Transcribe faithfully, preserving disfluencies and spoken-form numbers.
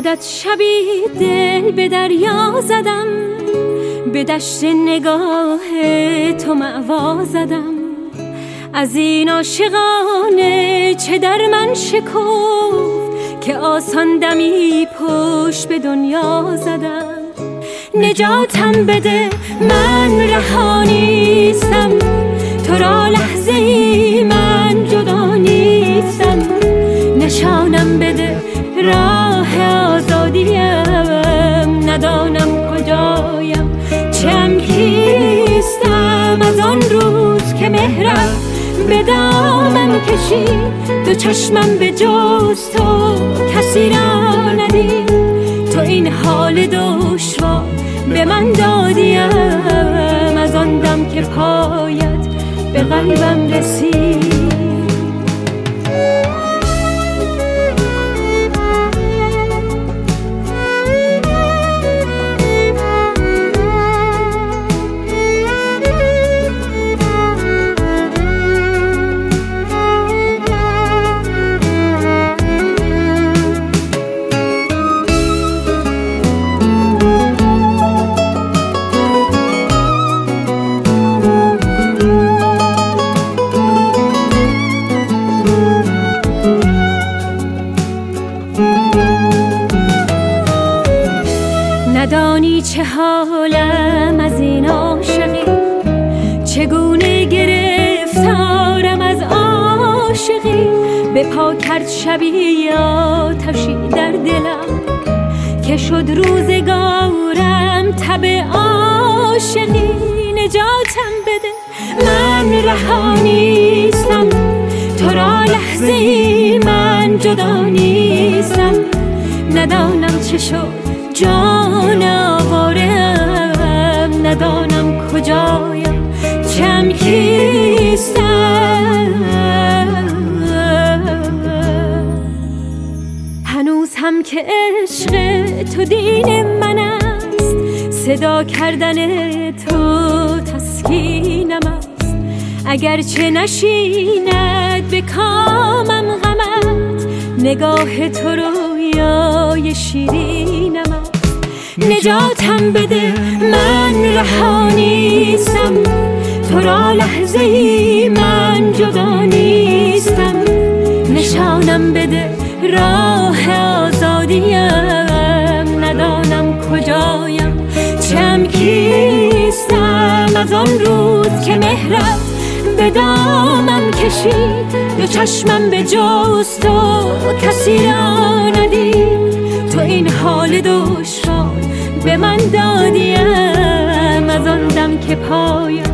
یادت شبی دل به دریا زدم، به دشت نگاه تو مأوا زدم. از این عاشقانه چه در من شکفت که آسان دمی پشت به دنیا زدم. نجاتم بده من رها نیستم، تو را لحظه ای من جدا نیستم. نشانم بده راه آزادیم، ندانم کجایم چم کیستم. از آن روز که مهرم به دامم کشید، دو چشمم به جز تو کسی را ندید. تو این حال دشوار به من دادیم، از آن دم که پایت به قلبم رسید. ندانی چه حالم از این عاشقی، چگونه گرفتارم از عاشقی. به پا کرد شبی آتشی در دلم، که شد روزگارم تب عاشقی. نجاتم بده من رها نیستم، تو را لحظه ای من جدا نیستم. ندانم چه شد جان آوارم، ندانم کجایم چم کیستم. هنوز هم که عشق تو دین من است، صدا کردن تو تسکینم است. اگرچه نشیند به کامم غمت، نگاه تو رویای شیرینم است. نجاتم بده من رها نیستم، تو را لحظه ای من جدا نیستم. نشانم بده راه آزادیم، ندانم کجایم چم کیستم. از آن روز که مهرت به دامم کشید، دو چشمم به جز تو کسی را ندید. تو این حال دشوار به من دادیم، از آن دم که پایم